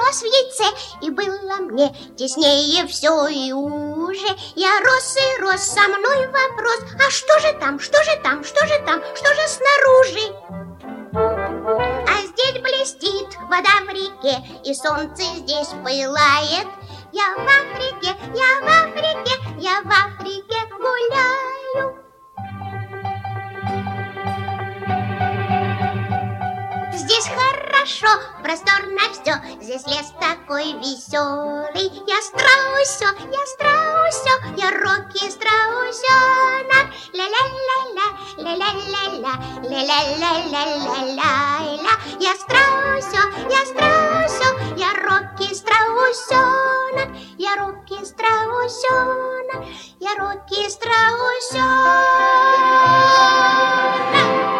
нос в яйце, и было мне теснее все и уже. Я рос и рос, со мной вопрос: а что же там, что же там, что же там, что же снаружи? А здесь блестит вода в реке, и солнце здесь пылает. Я в Африке, я в Африке, я в Африке гуляю. Здесь хорошо, просторно все, здесь лес такой веселый. Я страусё, я Рокки страусёнок. Ля-ля-ля-ля, ля-ля-ля-ля, ля-ля-ля-ля-ля-ля-ля. Я страусё, я Рокки страусёнок. Я Рокки страусёнок, я Рокки страусёнок.